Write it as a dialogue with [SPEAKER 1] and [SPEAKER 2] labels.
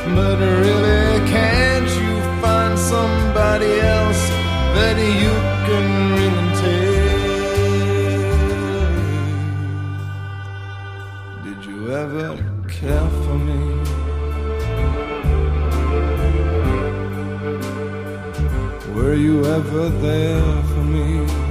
[SPEAKER 1] But really, can't you find somebody else that you can really take? Did you ever care for me? Were you ever there for me?